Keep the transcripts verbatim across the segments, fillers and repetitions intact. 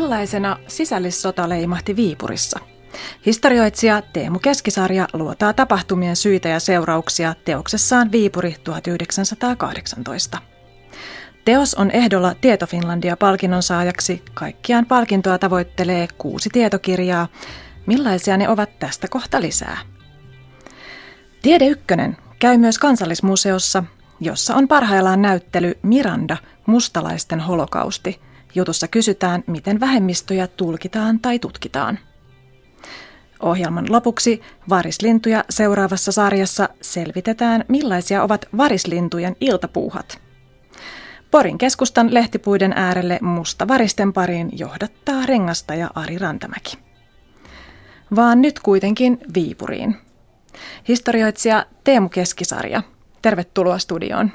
Millaisena sisällissota leimahti Viipurissa? Historioitsija Teemu Keskisarja luotaa tapahtumien syitä ja seurauksia teoksessaan Viipuri tuhatyhdeksänsataakahdeksantoista. Teos on ehdolla Tieto Finlandia-palkinnon saajaksi. Kaikkiaan palkintoa tavoittelee kuusi tietokirjaa. Millaisia ne ovat, tästä kohta lisää. Tiede Ykkönen käy myös Kansallismuseossa, jossa on parhaillaan näyttely Miranda, mustalaisten holokausti. Jutussa kysytään, miten vähemmistöjä tulkitaan tai tutkitaan. Ohjelman lopuksi varislintuja seuraavassa sarjassa selvitetään, millaisia ovat varislintujen iltapuuhat. Porin keskustan lehtipuiden äärelle mustavaristen pariin johdattaa rengastaja Ari Rantamäki. Vaan nyt kuitenkin Viipuriin. Historioitsija Teemu Keskisarja, tervetuloa studioon.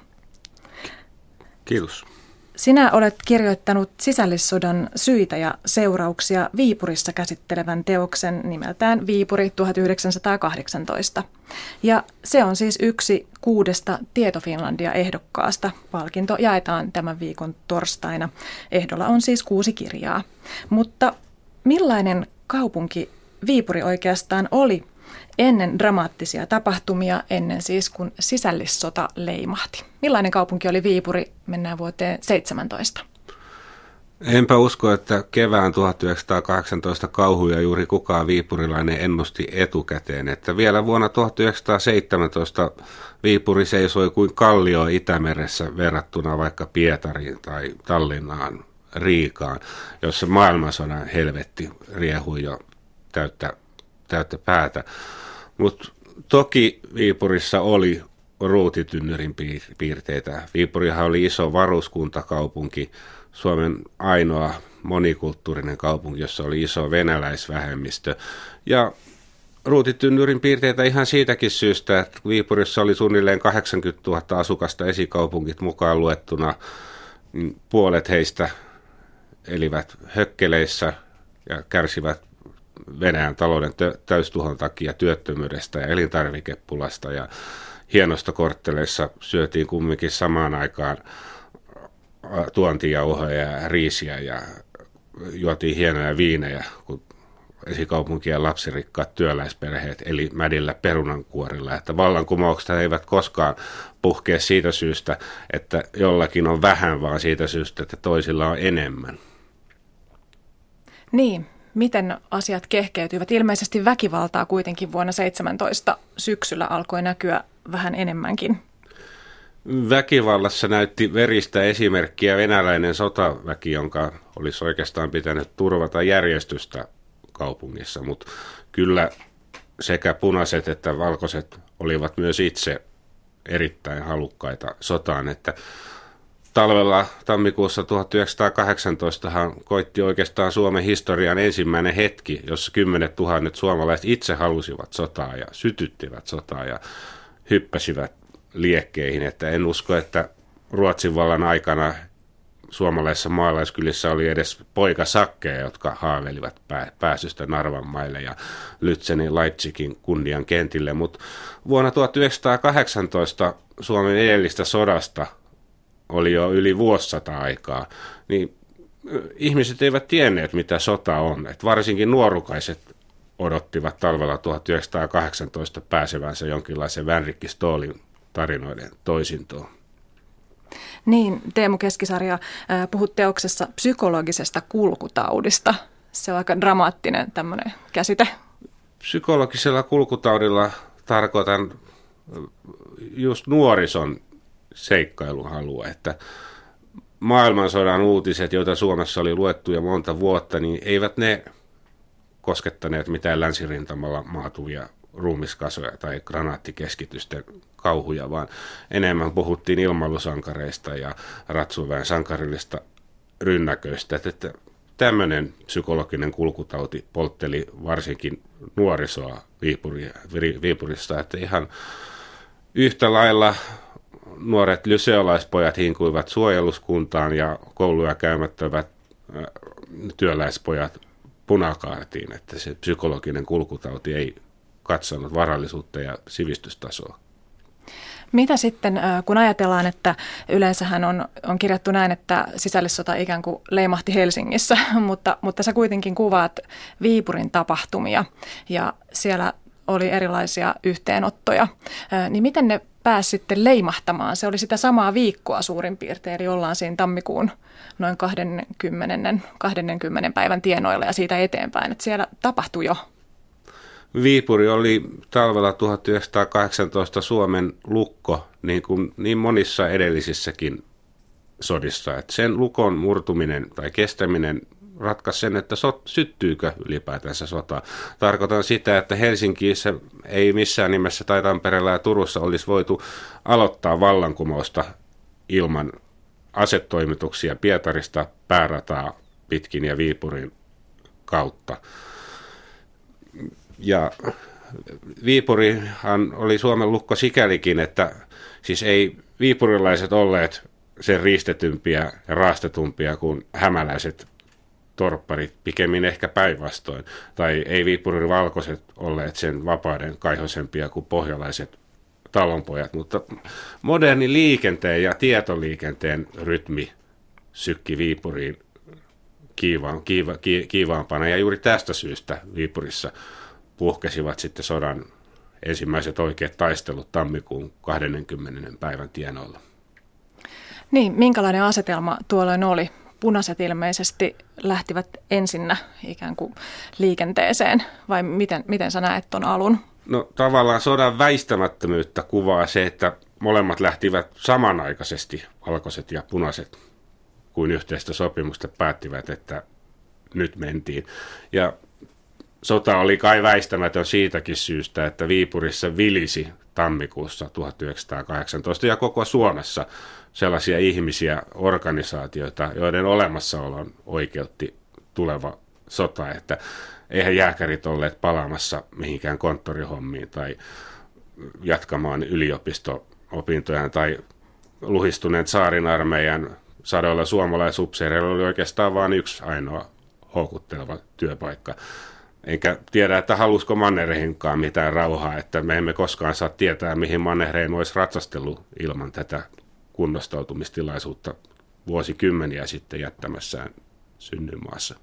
Kiitos. Sinä olet kirjoittanut sisällissodan syitä ja seurauksia Viipurissa käsittelevän teoksen nimeltään Viipuri tuhatyhdeksänsataakahdeksantoista. Ja se on siis yksi kuudesta Tieto Finlandia-ehdokkaasta. Palkinto jaetaan tämän viikon torstaina. Ehdolla on siis kuusi kirjaa. Mutta millainen kaupunki Viipuri oikeastaan oli ennen dramaattisia tapahtumia, ennen siis kun sisällissota leimahti? Millainen kaupunki oli Viipuri? Mennään vuoteen seitsemäntoista. Enpä usko, että kevään tuhatyhdeksänsataakahdeksantoista kauhuja juuri kukaan viipurilainen ennusti etukäteen. Että vielä vuonna tuhatyhdeksänsataaseitsemäntoista Viipuri seisoi kuin kallio Itämeressä verrattuna vaikka Pietariin tai Tallinnaan, Riikaan, jossa maailmansodan helvetti riehui jo täyttä, täyttä päätä. Mutta toki Viipurissa oli ruutitynnyrin piirteitä. Viipurihan oli iso varuskuntakaupunki, Suomen ainoa monikulttuurinen kaupunki, jossa oli iso venäläisvähemmistö. Ja ruutitynnyrin piirteitä ihan siitäkin syystä, että Viipurissa oli suunnilleen kahdeksankymmentätuhatta asukasta, esikaupungit mukaan luettuna. Puolet heistä elivät hökkeleissä ja kärsivät Venäjän talouden täystuhon takia työttömyydestä ja elintarvikepulasta, ja hienosta kortteleissa syötiin kumminkin samaan aikaan tuontijauhoja ja riisiä ja juotiin hienoja viinejä, kun esikaupunkien lapsirikkaat työläisperheet eli mädillä perunankuorilla. Että vallankumoukset eivät koskaan puhkea siitä syystä, että jollakin on vähän, vaan siitä syystä, että toisilla on enemmän. Niin. Miten asiat kehkeytyivät? Ilmeisesti väkivaltaa kuitenkin vuonna seitsemäntoista syksyllä alkoi näkyä vähän enemmänkin. Väkivallassa näytti veristä esimerkkiä venäläinen sotaväki, jonka olisi oikeastaan pitänyt turvata järjestystä kaupungissa, mutta kyllä sekä punaiset että valkoiset olivat myös itse erittäin halukkaita sotaan, että talvella tammikuussa tuhatyhdeksänsataakahdeksantoista koitti oikeastaan Suomen historian ensimmäinen hetki, jossa kymmenet tuhannet suomalaiset itse halusivat sotaa ja sytyttivät sotaa ja hyppäsivät liekkeihin. Että en usko, että Ruotsin vallan aikana suomalaisissa maalaiskylissä oli edes poikasakkeja, jotka haaveilivat pääsystä Narvan maille ja Lützenin Leipzigin kunnian kentille. Mutta vuonna tuhatyhdeksänsataakahdeksantoista Suomen edellistä sodasta oli jo yli vuosisata aikaa, niin ihmiset eivät tienneet, mitä sota on. Et varsinkin nuorukaiset odottivat talvella tuhatyhdeksänsataakahdeksantoista pääsevänsä jonkinlaisen Vänrikki Ståhlin tarinoiden toisintoon. Niin, Teemu Keskisarja, puhut teoksessa psykologisesta kulkutaudista. Se on aika dramaattinen tämmöinen käsite. Psykologisella kulkutaudilla tarkoitan just nuorison seikkailuhalua, että maailmansodan uutiset, joita Suomessa oli luettu jo monta vuotta, niin eivät ne koskettaneet mitään länsirintamalla maatuvia ruumiskasoja tai granaattikeskitysten kauhuja, vaan enemmän puhuttiin ilmailusankareista ja ratsuväen sankarillista rynnäköistä. Että tämmöinen psykologinen kulkutauti poltteli varsinkin nuorisoa Viipurissa, että ihan yhtä lailla nuoret lyseolaispojat hinkuivat suojeluskuntaan ja kouluja käymättömät työläispojat punakaartiin, että se psykologinen kulkutauti ei katsonut varallisuutta ja sivistystasoa. Mitä sitten, kun ajatellaan, että yleensähän on, on kirjattu näin, että sisällissota ikään kuin leimahti Helsingissä, mutta, mutta sä kuitenkin kuvaat Viipurin tapahtumia ja siellä oli erilaisia yhteenottoja, niin miten ne pääsi sitten leimahtamaan? Se oli sitä samaa viikkoa suurin piirtein, eli ollaan siinä tammikuun noin kaksikymmentä, kaksikymmentä päivän tienoilla ja siitä eteenpäin, että siellä tapahtui jo. Viipuri oli talvella tuhatyhdeksänsataakahdeksantoista Suomen lukko, niin kuin niin monissa edellisissäkin sodissa. Että sen lukon murtuminen tai kestäminen ratkaisi sen, että sot, syttyykö ylipäätänsä sota. Tarkoitan sitä, että Helsingissä ei missään nimessä tai Tampereella ja Turussa olisi voitu aloittaa vallankumousta ilman asetoimituksia Pietarista päärataa pitkin ja Viipurin kautta. Ja Viipurihan oli Suomen lukko sikälikin, että siis ei viipurilaiset olleet sen riistetympiä ja raastetumpia kuin hämäläiset torpparit, pikemmin ehkä päinvastoin. Tai ei Viipurin valkoiset olleet sen vapauden kaihoisempia kuin pohjalaiset talonpojat, mutta moderni liikenteen ja tietoliikenteen rytmi sykki Viipuriin kiivaan, kiiva, ki, kiivaampana ja juuri tästä syystä Viipurissa puhkesivat sitten sodan ensimmäiset oikeat taistelut tammikuun kaksikymmentä päivän tienoilla. Niin, minkälainen asetelma tuolloin oli? Punaiset ilmeisesti lähtivät ensinnä ikään kuin liikenteeseen, vai miten, miten sä näet ton alun? No tavallaan sodan väistämättömyyttä kuvaa se, että molemmat lähtivät samanaikaisesti, valkoiset ja punaiset, kuin yhteistä sopimusta päättivät, että nyt mentiin. Ja sota oli kai väistämätön siitäkin syystä, että Viipurissa vilisi tammikuussa tuhatyhdeksänsataakahdeksantoista ja koko Suomessa sellaisia ihmisiä, organisaatioita, joiden olemassaolon oikeutti tuleva sota, että eihän jääkärit olleet palaamassa mihinkään konttorihommiin tai jatkamaan yliopisto-opintojaan tai luhistuneet saarin armeijan sadoilla suomalaisupseereilla oli oikeastaan vain yksi ainoa houkutteleva työpaikka. Enkä tiedä, että halusiko Mannerheimkaan mitään rauhaa, että me emme koskaan saa tietää, mihin Mannerheim olisi ratsastellut ilman tätä kunnostautumistilaisuutta vuosikymmeniä sitten jättämässään synnyinmaassa.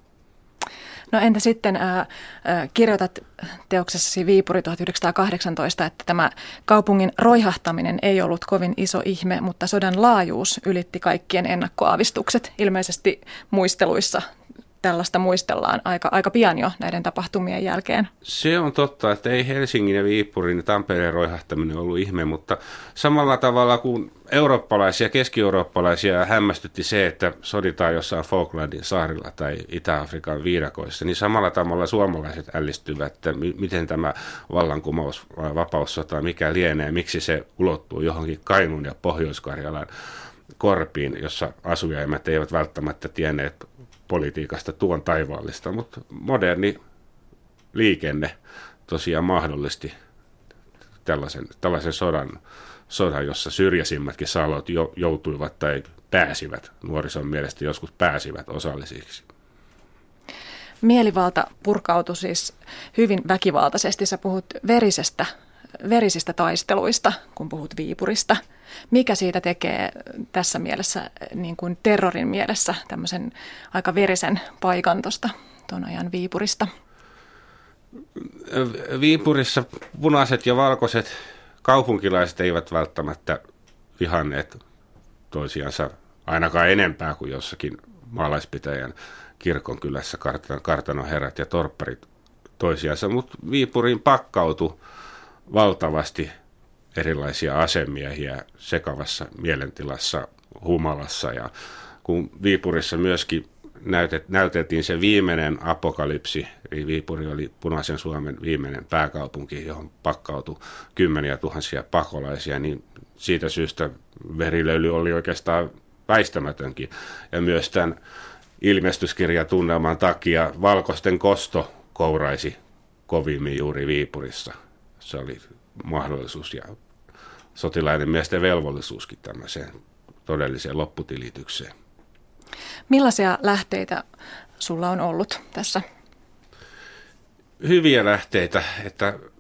No entä sitten äh, äh, kirjoitat teoksessasi Viipuri tuhatyhdeksänsataakahdeksantoista, että tämä kaupungin roihahtaminen ei ollut kovin iso ihme, mutta sodan laajuus ylitti kaikkien ennakkoaavistukset. Ilmeisesti muisteluissa tällaista muistellaan aika, aika pian jo näiden tapahtumien jälkeen. Se on totta, että ei Helsingin ja Viipurin ja Tampereen roihahtaminen ollut ihme, mutta samalla tavalla kuin eurooppalaisia, keski-eurooppalaisia hämmästytti se, että soditaan jossain Falklandin saarilla tai Itä-Afrikan viidakoissa, niin samalla tavalla suomalaiset ällistyvät, että miten tämä vallankumous, vapaussota, mikä lienee, miksi se ulottuu johonkin Kainuun ja Pohjois-Karjalan korpiin, jossa asujaimät eivät välttämättä tienneet politiikasta tuon taivaallista, mutta moderni liikenne tosiaan mahdollisti tällaisen, tällaisen sodan, sodan, jossa syrjäisimmätkin salot jo, joutuivat tai pääsivät, nuorison mielestä joskus pääsivät osallisiksi. Mielivalta purkautui siis hyvin väkivaltaisesti. Sä puhut verisestä, verisistä taisteluista, kun puhut Viipurista. Mikä siitä tekee tässä mielessä, niin kuin terrorin mielessä, tämmöisen aika verisen paikan tuosta tuon ajan Viipurista? Viipurissa punaiset ja valkoiset kaupunkilaiset eivat välttämättä vihanneet toisiansa ainakaan enempää kuin jossakin maalaispitäjän kirkonkylässä kartanon herrat ja torpparit toisiansa, mutta Viipuriin pakkautui valtavasti erilaisia asemiehiä sekavassa mielentilassa, humalassa, ja kun Viipurissa myöskin näytet, näytettiin se viimeinen apokalypsi, eli Viipuri oli punaisen Suomen viimeinen pääkaupunki, johon pakkautui kymmeniä tuhansia pakolaisia, niin siitä syystä verilöyly oli oikeastaan väistämätönkin. Ja myös tämän ilmestyskirjatunnelman takia valkoisten kosto kouraisi kovimmin juuri Viipurissa. Se oli mahdollisuus ja sotilaiden miesten velvollisuuskin tämmöiseen todelliseen lopputilitykseen. Millaisia lähteitä sulla on ollut tässä? Hyviä lähteitä, että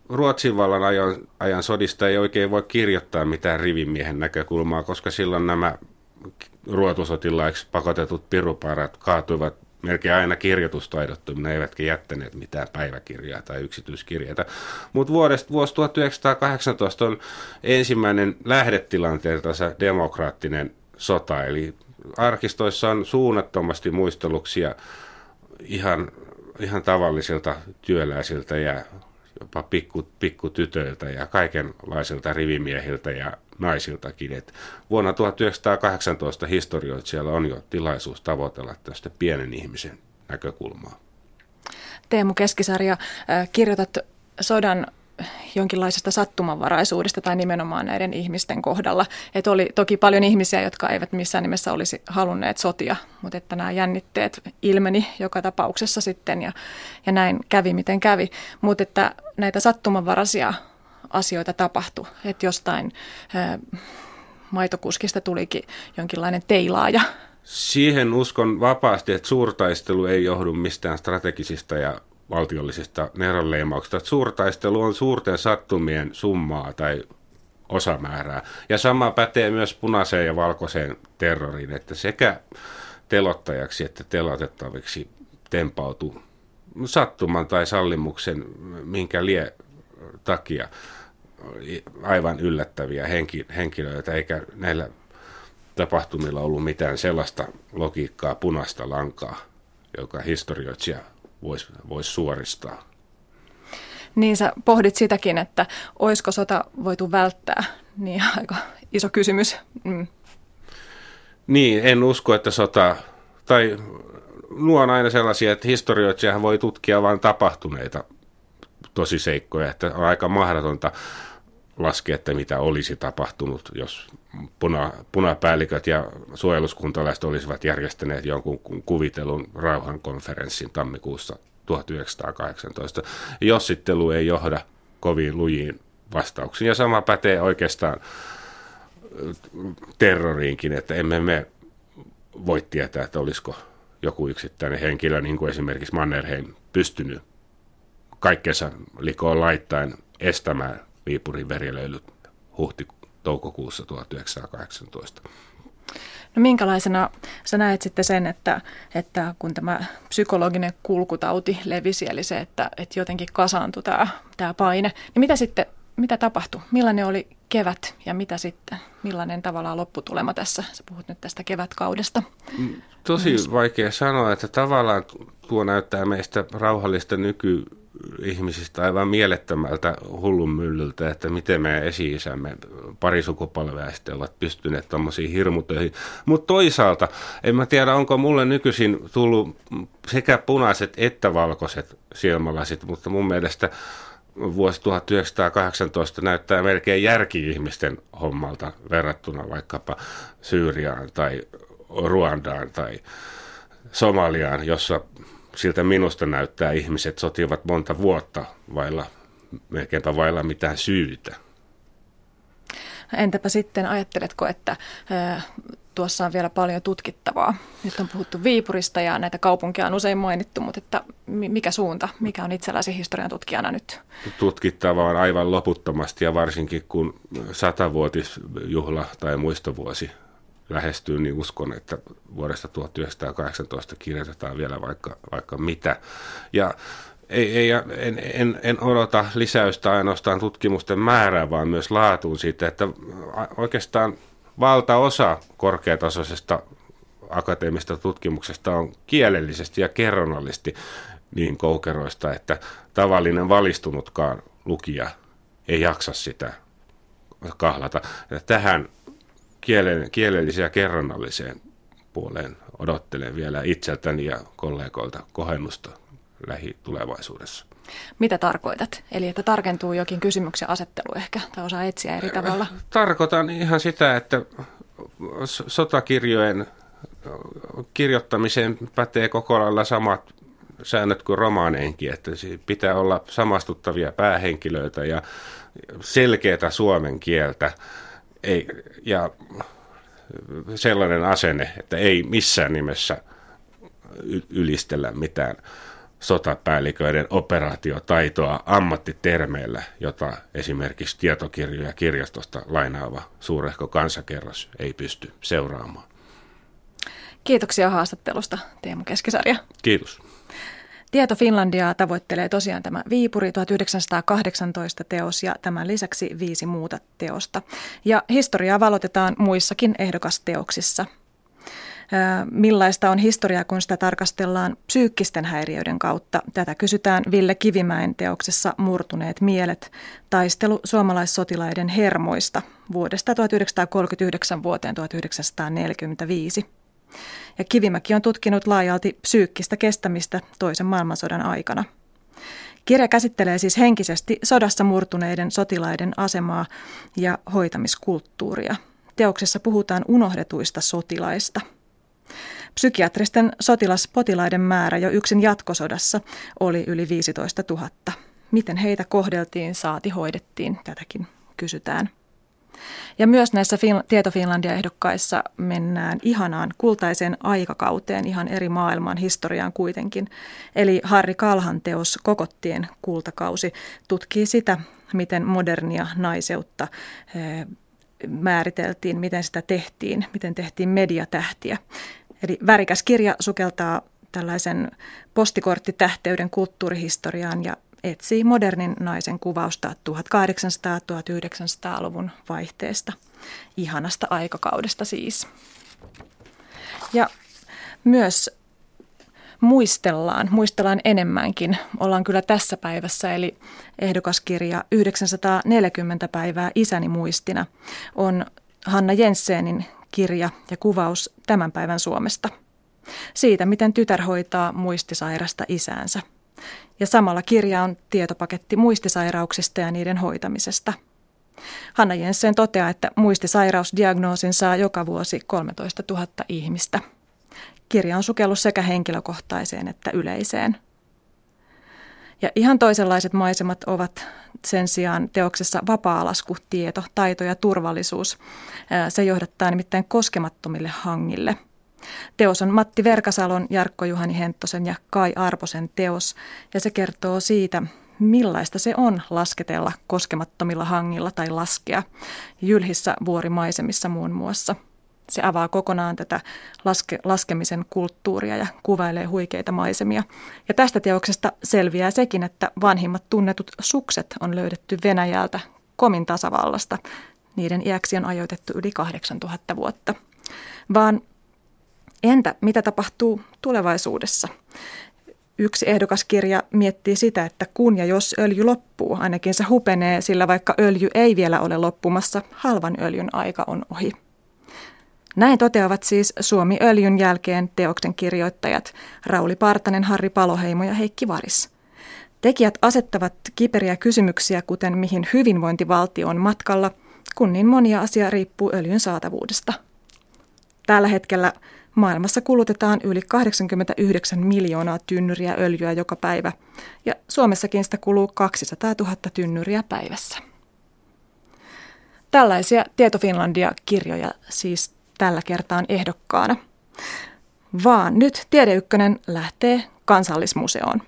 Ruotsin vallan ajan, ajan sodista ei oikein voi kirjoittaa mitään rivimiehen näkökulmaa, koska silloin nämä ruotusotilaiksi pakotetut piruparat kaatuivat melkein aina kirjoitustaidottomina, eivätkä jättäneet mitään päiväkirjaa tai yksityiskirjeitä. Mutta vuosi tuhatyhdeksänsataakahdeksantoista on ensimmäinen lähdetilanteeltansa demokraattinen sota, eli arkistoissa on suunnattomasti muisteluksia ihan, ihan tavallisilta työläisiltä ja jopa pikku, pikkutytöiltä ja kaikenlaisilta rivimiehiltä ja naisiltakin. Et vuonna tuhatyhdeksänsataakahdeksantoista historioitsijalla on jo tilaisuus tavoitella tästä pienen ihmisen näkökulmaa. Teemu Keskisarja, kirjoitat sodan jonkinlaisesta sattumanvaraisuudesta tai nimenomaan näiden ihmisten kohdalla. Että oli toki paljon ihmisiä, jotka eivät missään nimessä olisi halunneet sotia, mutta että nämä jännitteet ilmeni joka tapauksessa sitten ja, ja näin kävi miten kävi. Mutta että näitä sattumanvaraisia asioita tapahtui, että jostain ää, maitokuskista tulikin jonkinlainen teilaaja. Siihen uskon vapaasti, että suurtaistelu ei johdu mistään strategisista ja valtiollisista neronleimauksista. Suurtaistelu on suurten sattumien summaa tai osamäärää. Ja sama pätee myös punaiseen ja valkoiseen terroriin, että sekä telottajaksi että telotettaviksi tempautuu sattuman tai sallimuksen, minkä lie takia aivan yllättäviä henkilöitä, eikä näillä tapahtumilla ollut mitään sellaista logiikkaa, punaista lankaa, joka historioitsija voisi vois suoristaa. Niin sä pohdit sitäkin, että olisiko sota voitu välttää, niin aika iso kysymys. Mm. Niin, en usko, että sota, tai nuo on aina sellaisia, että historioitsijahan voi tutkia vain tapahtuneita tosiseikkoja, että on aika mahdotonta laskea, että mitä olisi tapahtunut, jos puna, punapäälliköt ja suojeluskuntalaiset olisivat järjestäneet jonkun kuvitelun rauhankonferenssin tammikuussa tuhatyhdeksänsataakahdeksantoista. Jossittelu ei johda kovin lujiin vastauksiin. Ja sama pätee oikeastaan terroriinkin, että emme me voi tietää, että olisiko joku yksittäinen henkilö, niin kuin esimerkiksi Mannerheim, pystynyt kaikkensa likoon laittaen estämään Viipurin verilöylyt huhti-toukokuussa tuhatyhdeksänsataakahdeksantoista. No minkälaisena sä näet sitten sen, että, että kun tämä psykologinen kulkutauti levisi, eli se, että, että jotenkin kasaantui tämä, tämä paine, niin mitä sitten, mitä tapahtui? Millainen oli kevät ja mitä sitten? Millainen tavallaan lopputulema tässä? Sä puhut nyt tästä kevätkaudesta. Tosi vaikea sanoa, että tavallaan tuo näyttää meistä rauhallista nykyihmisistä aivan mielettömältä hullun myllyltä, että miten meidän esi-isämme pari sukupolvea sitten ovat pystyneet tommosiin hirmutöihin. Mutta toisaalta, en mä tiedä, onko mulle nykyisin tullut sekä punaiset että valkoiset silmälasit, mutta mun mielestä vuosi tuhatyhdeksänsataakahdeksantoista näyttää melkein järki-ihmisten hommalta verrattuna vaikkapa Syyriaan tai Ruandaan tai Somaliaan, jossa siltä minusta näyttää ihmiset sotivat monta vuotta vailla, melkeinpä vailla mitään syytä. Entäpä sitten, ajatteletko, että ää, tuossa on vielä paljon tutkittavaa? Nyt on puhuttu Viipurista ja näitä kaupunkeja on usein mainittu, mutta että mikä suunta, mikä on itselläsi historian tutkijana nyt? Tutkittavaa on aivan loputtomasti ja varsinkin kun satavuotisjuhla tai muistovuosi lähestyy, niin uskon, että vuodesta tuhatyhdeksänsataakahdeksantoista kirjoitetaan vielä vaikka, vaikka mitä. Ja ei, ei, en, en, en odota lisäystä ainoastaan tutkimusten määrää, vaan myös laatuun siitä, että oikeastaan valtaosa korkeatasoisesta akateemisesta tutkimuksesta on kielellisesti ja kerronnallisesti niin koukeroista, että tavallinen valistunutkaan lukija ei jaksa sitä kahlata. Ja tähän kielelliseen ja kerronnalliseen puoleen odottelen vielä itseltäni ja kollegoilta kohennusta lähitulevaisuudessa. Mitä tarkoitat? Eli että tarkentuu jokin kysymyksen asettelu ehkä, tai osaa etsiä eri tavalla? Tarkoitan ihan sitä, että sotakirjojen kirjoittamiseen pätee koko lailla samat säännöt kuin romaaneinkin, että pitää olla samastuttavia päähenkilöitä ja selkeätä suomen kieltä. Ei, ja sellainen asenne, että ei missään nimessä ylistellä mitään sotapäälliköiden operaatiotaitoa ammattitermeillä, jota esimerkiksi tietokirjoja kirjastosta lainaava suurehko kansakerros ei pysty seuraamaan. Kiitoksia haastattelusta, Teemu Keskisarja. Kiitos. Tieto Finlandiaa tavoittelee tosiaan tämä Viipuri tuhatyhdeksänsataakahdeksantoista teos ja tämän lisäksi viisi muuta teosta. Ja historiaa valotetaan muissakin ehdokasteoksissa. Millaista on historia, kun sitä tarkastellaan psyykkisten häiriöiden kautta? Tätä kysytään Ville Kivimäen teoksessa Murtuneet mielet, taistelu suomalaissotilaiden hermoista vuodesta tuhatyhdeksänsataakolmekymmentäyhdeksän vuoteen tuhatyhdeksänsataaneljäkymmentäviisi. Ja Kivimäki on tutkinut laajalti psyykkistä kestämistä toisen maailmansodan aikana. Kirja käsittelee siis henkisesti sodassa murtuneiden sotilaiden asemaa ja hoitamiskulttuuria. Teoksessa puhutaan unohdetuista sotilaista. Psykiatristen sotilaspotilaiden määrä jo yksin jatkosodassa oli yli viisitoista tuhatta. Miten heitä kohdeltiin, saati hoidettiin, tätäkin kysytään. Ja myös näissä Tieto Finlandia-ehdokkaissa mennään ihanaan kultaiseen aikakauteen, ihan eri maailman historiaan kuitenkin. Eli Harri Kalhan teos Kokottien kultakausi tutkii sitä, miten modernia naiseutta määriteltiin, miten sitä tehtiin, miten tehtiin mediatähtiä. Eli värikäs kirja sukeltaa tällaisen postikorttitähteyden kulttuurihistoriaan ja etsii modernin naisen kuvausta tuhatkahdeksansataa-tuhatyhdeksänsataaluvun vaihteesta. Ihanasta aikakaudesta siis. Ja myös muistellaan, muistellaan enemmänkin. Ollaan kyllä tässä päivässä, eli ehdokaskirja yhdeksänsataaneljäkymmentä päivää isäni muistina on Hanna Jenssenin kirja ja kuvaus tämän päivän Suomesta. Siitä, miten tytär hoitaa muistisairasta isäänsä. Ja samalla kirja on tietopaketti muistisairauksista ja niiden hoitamisesta. Hanna Jensen toteaa, että muistisairausdiagnoosin saa joka vuosi kolmetoista tuhatta ihmistä. Kirja on sukellus sekä henkilökohtaiseen että yleiseen. Ja ihan toisenlaiset maisemat ovat sen sijaan teoksessa vapaa-lasku, tieto, taito ja turvallisuus. Se johdattaa nimittäin koskemattomille hangille. Teos on Matti Verkasalon, Jarkko-Juhani Henttosen ja Kai Arposen teos, ja se kertoo siitä, millaista se on lasketella koskemattomilla hangilla tai laskea, jylhissä vuorimaisemissa muun muassa. Se avaa kokonaan tätä laske, laskemisen kulttuuria ja kuvailee huikeita maisemia. Ja tästä teoksesta selviää sekin, että vanhimmat tunnetut sukset on löydetty Venäjältä, Komin tasavallasta. Niiden iäksi on ajoitettu yli kahdeksantuhatta vuotta. Vaan entä mitä tapahtuu tulevaisuudessa? Yksi ehdokaskirja miettii sitä, että kun ja jos öljy loppuu, ainakin se hupenee, sillä vaikka öljy ei vielä ole loppumassa, halvan öljyn aika on ohi. Näin toteavat siis Suomi-öljyn jälkeen teoksen kirjoittajat Rauli Partanen, Harri Paloheimo ja Heikki Varis. Tekijät asettavat kiperiä kysymyksiä, kuten mihin hyvinvointivaltio on matkalla, kun niin monia asia riippuu öljyn saatavuudesta. Tällä hetkellä maailmassa kulutetaan yli kahdeksankymmentäyhdeksän miljoonaa tynnyriä öljyä joka päivä, ja Suomessakin sitä kuluu kaksisataatuhatta tynnyriä päivässä. Tällaisia Tieto Finlandia-kirjoja siis tällä kertaa ehdokkaana. Vaan nyt Tiede Ykkönen lähtee Kansallismuseoon.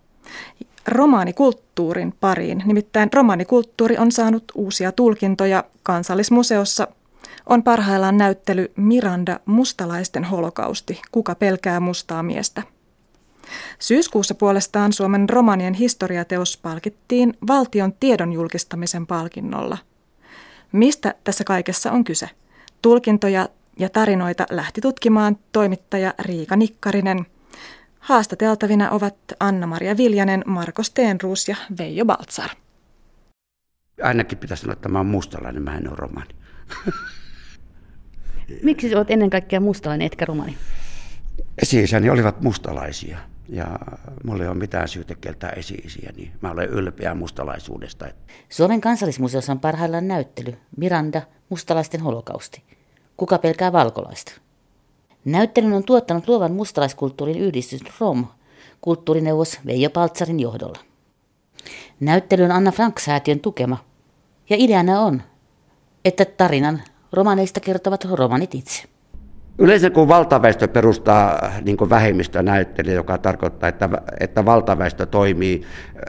Romaanikulttuurin pariin, nimittäin romaanikulttuuri on saanut uusia tulkintoja. Kansallismuseossa on parhaillaan näyttely Miranda Mustalaisten holokausti, kuka pelkää mustaa miestä. Syyskuussa puolestaan Suomen romanien historiateos palkittiin valtion tiedon julkistamisen palkinnolla. Mistä tässä kaikessa on kyse? Tulkintoja ja tarinoita lähti tutkimaan toimittaja Riika Nikkarinen. Haastateltavina ovat Anna-Maria Viljanen, Marko Stenroos ja Veijo Baltzar. Ainakin pitäisi sanoa, että mä oon mustalainen, mä en ole romani. Miksi olet ennen kaikkea mustalainen etkä romani? Esi-isäni olivat mustalaisia ja mulla ei ole mitään syytä kieltää esi-isiä, niin mä olen ylpeä mustalaisuudesta. Suomen Kansallismuseossa on parhaillaan näyttely Miranda Mustalaisten holokausti. Kuka pelkää valkolaista? Näyttelyn on tuottanut luovan mustalaiskulttuurin yhdistys R O M, kulttuurineuvos Veijo Baltzarin johdolla. Näyttely on Anna Frank-säätiön tukema, ja ideana on, että tarinan romaneista kertovat romanit itse. Yleensä kun valtaväestö perustaa niin kuin vähemmistönäyttelijä, joka tarkoittaa, että, että valtaväestö toimii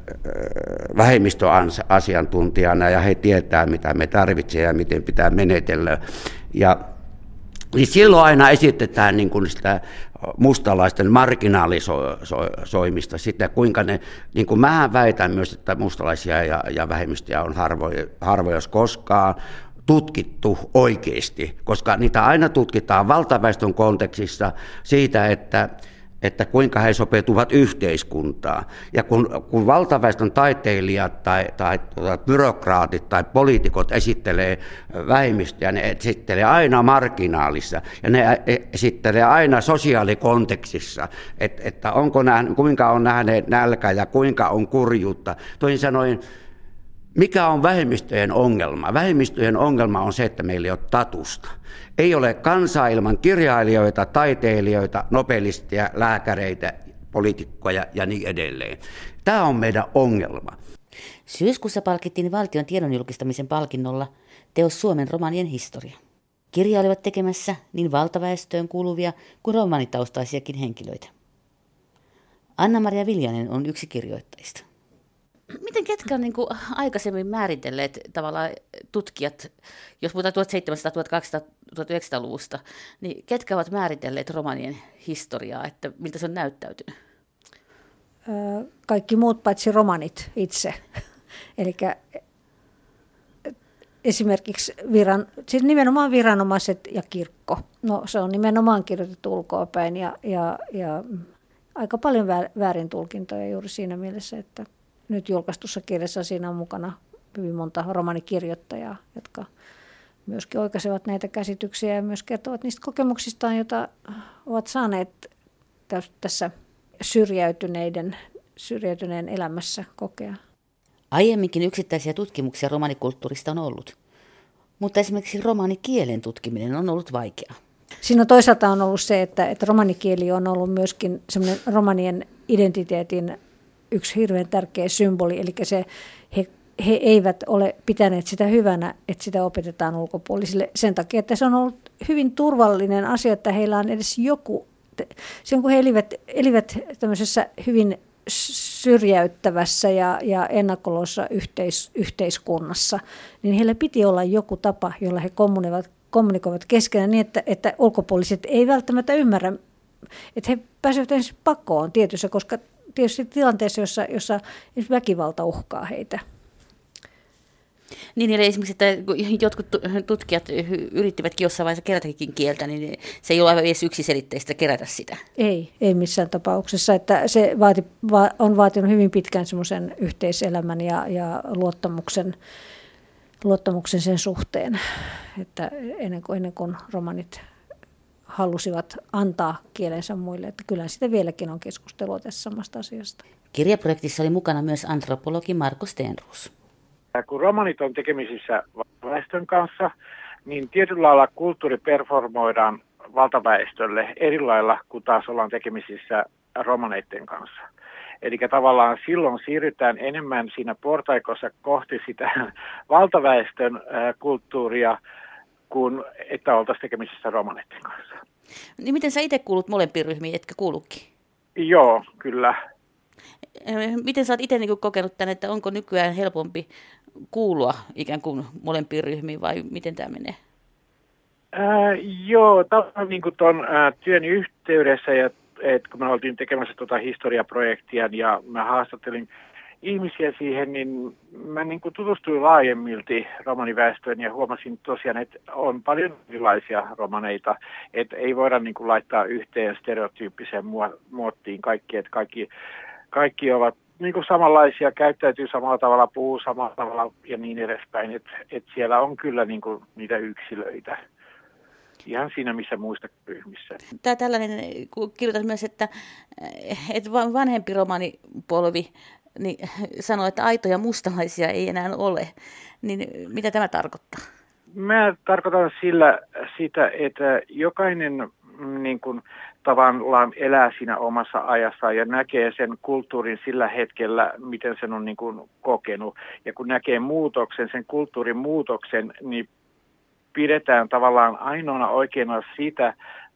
vähemmistöasiantuntijana ja he tietää, mitä me tarvitsemme ja miten pitää menetellä. Ja niin silloin aina esitetään niin kuin sitä mustalaisten marginaalisoimista, sitä kuinka ne, niin kuin mähän väitän myös, että mustalaisia ja, ja vähemmistöjä on harvoin, harvoin jos koskaan tutkittu oikeasti, koska niitä aina tutkitaan valtaväestön kontekstissa siitä, että että kuinka he sopeutuvat yhteiskuntaan. Ja kun, kun valtaväestön taiteilijat tai, tai tuota, byrokraatit tai poliitikot esittelee vähemmistöjä, ne esittelee aina marginaalissa ja ne esittelee aina sosiaalikontekstissa, että, että onko nää, kuinka on nähneet nälkä ja kuinka on kurjuutta. Toisin sanoen, mikä on vähemmistöjen ongelma? Vähemmistöjen ongelma on se, että meillä ei ole statusta. Ei ole kansaa ilman kirjailijoita, taiteilijoita, nobelisteja, lääkäreitä, poliitikkoja ja niin edelleen. Tämä on meidän ongelma. Syyskuussa palkittiin valtion tiedonjulkistamisen palkinnolla teos Suomen romanien historia. Kirja olivat tekemässä niin valtaväestöön kuuluvia kuin romanitaustaisiakin henkilöitä. Anna-Maria Viljanen on yksi kirjoittajista. Miten ketkä on niin kuin aikaisemmin määritelleet tavallaan tutkijat, jos puhutaan tuhatseitsemänsataa-, tuhatkaksisataa-, tuhatyhdeksänsataaluvusta, niin ketkä ovat määritelleet romanien historiaa, että miltä se on näyttäytynyt? Kaikki muut paitsi romanit itse. Eli esimerkiksi viran, siis nimenomaan viranomaiset ja kirkko. No se on nimenomaan kirjoitettu ulkoapäin ja, ja, ja aika paljon väärin tulkintoja juuri siinä mielessä, että nyt julkaistussa kirjassa siinä on mukana hyvin monta romanikirjoittajaa, jotka myöskin oikaisevat näitä käsityksiä ja myös kertovat niistä kokemuksistaan, joita ovat saaneet tässä syrjäytyneiden, syrjäytyneen elämässä kokea. Aiemminkin yksittäisiä tutkimuksia romanikulttuurista on ollut, mutta esimerkiksi romanikielen tutkiminen on ollut vaikeaa. Siinä toisaalta on ollut se, että, että romanikieli on ollut myöskin semmoinen romanien identiteetin yksi hirveän tärkeä symboli, eli se, he, he eivät ole pitäneet sitä hyvänä, että sitä opetetaan ulkopuolisille sen takia, että se on ollut hyvin turvallinen asia, että heillä on edes joku, silloin kun he elivät, elivät tämmöisessä hyvin syrjäyttävässä ja, ja ennakkoluulossa yhteis, yhteiskunnassa, niin heillä piti olla joku tapa, jolla he kommunikoivat, kommunikoivat keskenään niin, että, että ulkopuoliset ei välttämättä ymmärrä, että he pääsevät ensin pakoon tietyssä, koska tietysti tilanteessa, jossa, jossa väkivalta uhkaa heitä. Niin, eli esimerkiksi, että jotkut tutkijat yrittivätkin jossain vaiheessa kerätäkin kieltä, niin se ei ole aivan edes yksiselitteistä kerätä sitä. Ei, ei missään tapauksessa. Että se vaati, va, on vaatinut hyvin pitkään semmoisen yhteiselämän ja, ja luottamuksen, luottamuksen sen suhteen, että ennen kuin, ennen kuin romanit halusivat antaa kielensä muille, että kyllä sitä vieläkin on keskustelua tässä samasta asiasta. Kirjaprojektissa oli mukana myös antropologi Marko Stenroos. Kun romanit on tekemisissä väestön kanssa, niin tietyllä lailla kulttuuri performoidaan valtaväestölle eri lailla kuin taas ollaan tekemisissä romaneiden kanssa. Eli tavallaan silloin siirrytään enemmän siinä portaikossa kohti sitä valtaväestön kulttuuria, kuin että oltaisiin tekemisissä romaneiden kanssa. Niin miten sä itse kuulut molempiin ryhmiin, etkä kuulukin? Joo, kyllä. Miten sä oot itse niin kokenut tämän, että onko nykyään helpompi kuulua ikään kuin molempiin ryhmiin vai miten tämä menee? Ää, joo, tavallaan niin kuin tuon ää, työn yhteydessä, ja, et, kun me oltiin tekemässä tuota historiaprojektia ja mä haastattelin ihmisiä siihen, niin mä niin kuin tutustuin laajemmilti romaniväestöön ja huomasin tosiaan, että on paljon erilaisia romaneita, että ei voida niin kuin laittaa yhteen stereotyyppiseen muottiin kaikki, että kaikki, kaikki ovat niin kuin samanlaisia, käyttäytyy samalla tavalla, puhuu samalla tavalla ja niin edespäin, että, että siellä on kyllä niin kuin niitä yksilöitä. Ihan siinä, missä muista ryhmissä. Tämä tällainen, kun kirjoitat myös, että, että vanhempi romanipolvi niin sanoo, että aitoja mustalaisia ei enää ole, niin mitä tämä tarkoittaa? Mä tarkoitan sillä sitä, että jokainen niin kuin, tavallaan elää siinä omassa ajassa ja näkee sen kulttuurin sillä hetkellä, miten sen on niin kuin, kokenut. Ja kun näkee muutoksen, sen kulttuurin muutoksen, niin pidetään tavallaan ainoana oikeana sitä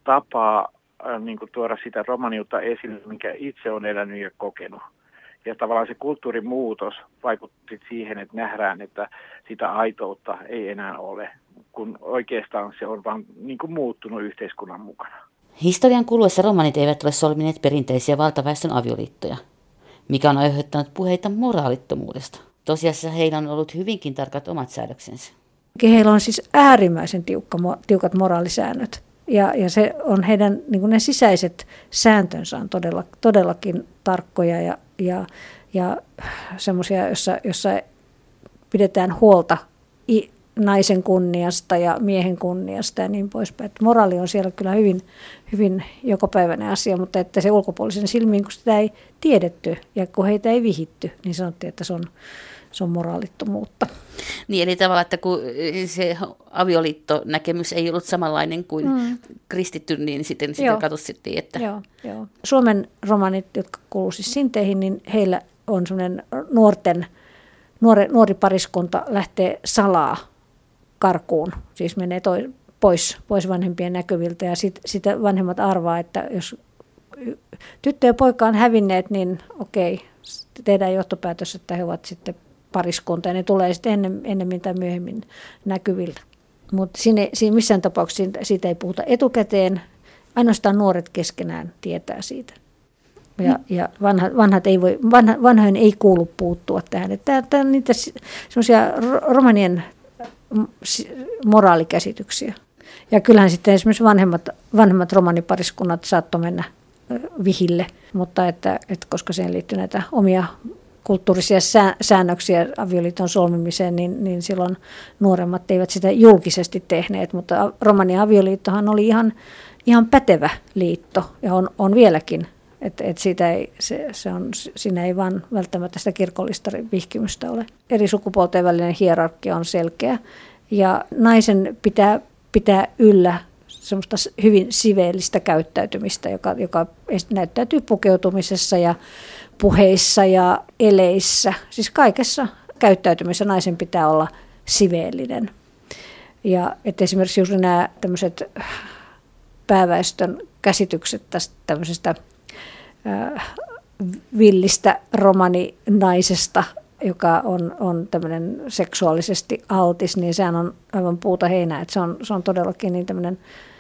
tapa äh, niin kuin tuoda sitä romaniutta esille, minkä itse on elänyt ja kokenut. Ja tavallaan se kulttuurimuutos vaikutti siihen, että nähdään, että sitä aitoutta ei enää ole, kun oikeastaan se on vaan niin kuin muuttunut yhteiskunnan mukana. Historian kuluessa romanit eivät ole solmineet perinteisiä valtaväestön avioliittoja, mikä on aiheuttanut puheita moraalittomuudesta. Tosiasiassa heillä on ollut hyvinkin tarkat omat säädöksensä. Heillä on siis äärimmäisen tiukka, tiukat moraalisäännöt. Ja, ja se on heidän, niin kuin ne sisäiset sääntönsä on todella, todellakin tarkkoja ja, ja, ja semmoisia, jossa, jossa pidetään huolta i, naisen kunniasta ja miehen kunniasta ja niin poispäin. Että moraali on siellä kyllä hyvin, hyvin jokapäiväinen asia, mutta että se ulkopuolisen silmiin, kun sitä ei tiedetty ja kun heitä ei vihitty, niin sanottiin, että se on, se on moraalittomuutta. Niin, eli tavallaan, että kun se avioliittonäkemys ei ollut samanlainen kuin mm. kristitty, niin sitten sitä katsottiin, että... Joo, joo. Suomen romanit, jotka kuuluvat siis sinteihin, niin heillä on semmoinen nuorten, nuori, nuori pariskunta lähtee salaa karkuun, siis menee toi, pois, pois vanhempien näkyviltä ja sit, sitä vanhemmat arvaa, että jos tyttö ja poika on hävinneet, niin okei, tehdään johtopäätös, että he ovat sitten pariskunta ja ne tulee sitten ennen, ennemmin tai myöhemmin näkyvillä. Mutta siinä, siinä missään tapauksessa siitä ei puhuta etukäteen, ainoastaan nuoret keskenään tietää siitä. Ja, ja vanha, vanhat ei voi, vanha, vanhojen ei kuulu puuttua tähän. Tämä on niitä semmoisia romanien moraalikäsityksiä. Ja kyllähän sitten esimerkiksi vanhemmat, vanhemmat romanipariskunnat saattoi mennä vihille, mutta että, että koska siihen liittyy näitä omia kulttuurisia säännöksiä avioliiton solmimiseen, niin, niin silloin nuoremmat eivät sitä julkisesti tehneet, mutta romanien avioliittohan oli ihan, ihan pätevä liitto ja on, on vieläkin. Että et siitä ei, se, se on, siinä ei vaan välttämättä sitä kirkollista vihkimystä ole. Eri sukupuolten välinen hierarkia on selkeä ja naisen pitää pitää yllä semmoista hyvin siveellistä käyttäytymistä, joka, joka näyttäytyy pukeutumisessa ja puheissa ja eleissä. Siis kaikessa käyttäytymisessä naisen pitää olla siveellinen. Ja että esimerkiksi juuri nämä tämmöiset pääväestön käsitykset tästä tämmöisestä villistä romaninaisesta, joka on, on tämmöinen seksuaalisesti altis, niin sehän on aivan puuta heinää. Että se, on, se on todellakin niin tämmöinen,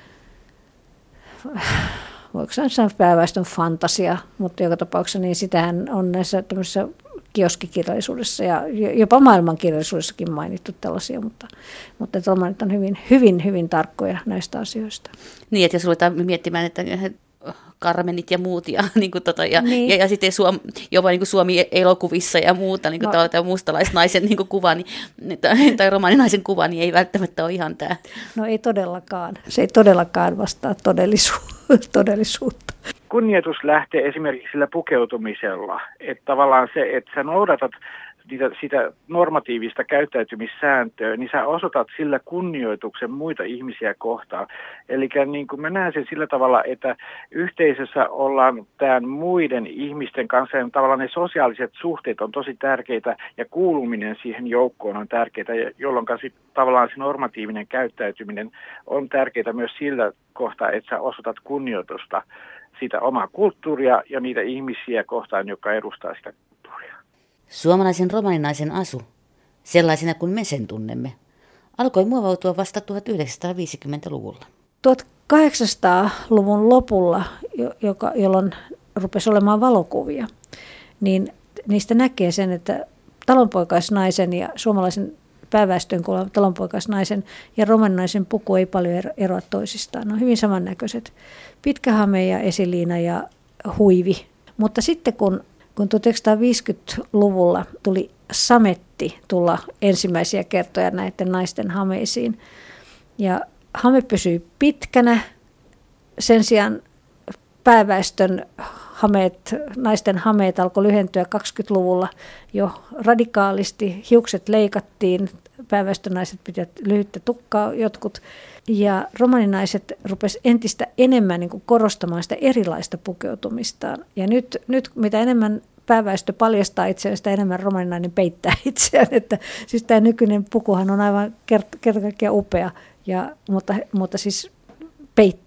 voiko sanoa pääväestön fantasia, mutta joka tapauksessa niin sitähän on näissä tämmöisissä kioskikirjallisuudessa ja jopa maailmankirjallisuudessakin mainittu tällaisia, mutta, mutta romanit on hyvin, hyvin, hyvin tarkkoja näistä asioista. Niin, että jos ruvetaan miettimään, että Karmenit ja muut ja, niin kuin tota, ja, niin. ja, ja sitten Suom, jopa niin kuin Suomi-elokuvissa ja muuta, niin kuin no. tämä mustalaisnaisen niin kuin kuva niin, tai, tai romaninaisen kuva, niin ei välttämättä ole ihan tämä. No ei todellakaan. Se ei todellakaan vastaa todellisu- todellisuutta. Kunnioitus lähtee esimerkiksi sillä pukeutumisella, että tavallaan se, että sä noudatat Sitä, sitä normatiivista käyttäytymissääntöä, niin sä osoitat sillä kunnioituksen muita ihmisiä kohtaan. Eli niin kuin mä näen sen sillä tavalla, että yhteisössä ollaan tämän muiden ihmisten kanssa, ja tavallaan ne sosiaaliset suhteet on tosi tärkeitä, ja kuuluminen siihen joukkoon on tärkeää, jolloin sit tavallaan se normatiivinen käyttäytyminen on tärkeää myös sillä kohtaa, että sä osoitat kunnioitusta sitä omaa kulttuuria ja niitä ihmisiä kohtaan, jotka edustaa sitä kulttuuria. Suomalaisen romaninaisen asu, sellaisena kuin me sen tunnemme, alkoi muovautua vasta tuhatyhdeksänsataaviisikymmentäluvulla. tuhatkahdeksansataaluvun lopulla, joka, jolloin rupesi olemaan valokuvia, niin niistä näkee sen, että talonpoikaisnaisen ja suomalaisen pääväestön kuuluvan talonpoikaisnaisen ja romaninaisen puku ei paljon eroa toisistaan. Ne on hyvin samannäköiset. Pitkä hame ja esiliina ja huivi. Mutta sitten kun Kun tuhatyhdeksänsataaviisikymmentäluvulla tuli sametti tulla ensimmäisiä kertoja näiden naisten hameisiin. Ja hame pysyi pitkänä. Sen sijaan pääväestön hameet, naisten hameet alkoi lyhentyä kaksikymmentäluvulla jo radikaalisti. Hiukset leikattiin, pääväestön naiset pitivät lyhyttä tukkaa jotkut. Ja romaninaiset rupesivat entistä enemmän niin kuin korostamaan sitä erilaista pukeutumistaan. Ja nyt, nyt mitä enemmän pääväestö paljastaa itseään, sitä enemmän romaninainen peittää itseään. Että, siis tämä nykyinen pukuhan on aivan kerta kaikkiaan upea, ja, mutta, mutta siis peittävä.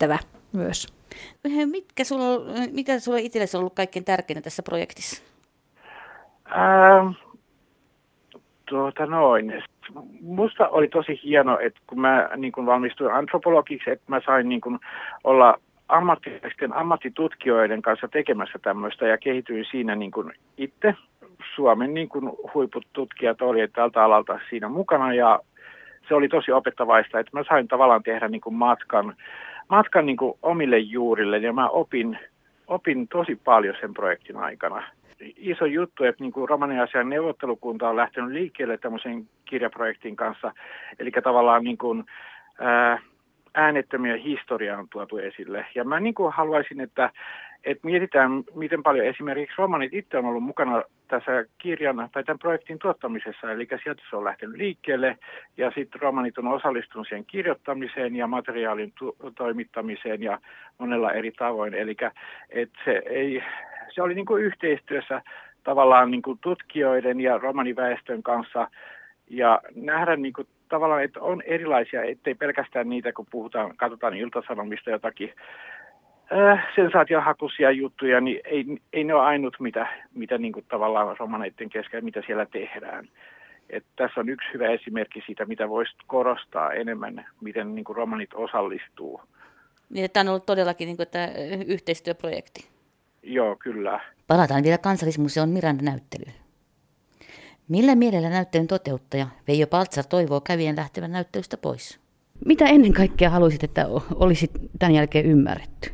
myös. Mitkä sulla, mikä sulla itsellesi on ollut kaikkein tärkeintä tässä projektissa? Ähm, tuota noin. Musta oli tosi hieno, että kun mä niin kun valmistuin antropologiksi, että mä sain niin kun olla ammattilaisten ammattitutkijoiden kanssa tekemässä tämmöistä ja kehityin siinä niin kun itse. Suomen niin kun huippututkijat oli tältä alalta siinä mukana ja se oli tosi opettavaista, että mä sain tavallaan tehdä niin kun matkan, matkan niin kun omille juurille ja mä opin, opin tosi paljon sen projektin aikana. Iso juttu, että niin kuin romaniasian neuvottelukunta on lähtenyt liikkeelle tämmöisen kirjaprojektin kanssa, eli tavallaan niin kuin, ää, äänettömiä historiaa on tuotu esille. Ja mä niin kuin haluaisin, että, että mietitään, miten paljon esimerkiksi romanit itse on ollut mukana tässä kirjan tai tämän projektin tuottamisessa, eli sieltä se on lähtenyt liikkeelle, ja sitten romanit on osallistunut siihen kirjoittamiseen ja materiaalin tu- toimittamiseen ja monella eri tavoin, eli että se ei... Se oli niin kuin yhteistyössä tavallaan niin kuin tutkijoiden ja romaniväestön kanssa ja nähdä niin kuin tavallaan, että on erilaisia, ettei pelkästään niitä, kun puhutaan, katsotaan Ilta-Sanomista jotakin äh, sensaatiohakuisia juttuja, niin ei, ei ne ole ainut, mitä, mitä niin kuin tavallaan romaneiden keskellä, mitä siellä tehdään. Et tässä on yksi hyvä esimerkki siitä, mitä voisi korostaa enemmän, miten niin kuin romanit osallistuu. Niin, tämä on ollut todellakin niin kuin tämä yhteistyöprojekti. Joo, kyllä. Palataan vielä Kansallismuseon Miranda-näyttelyyn. Millä mielellä näyttelyn toteuttaja Veijo Baltzar toivoo kävijän lähtevän näyttelystä pois? Mitä ennen kaikkea haluaisit, että olisi tämän jälkeen ymmärretty?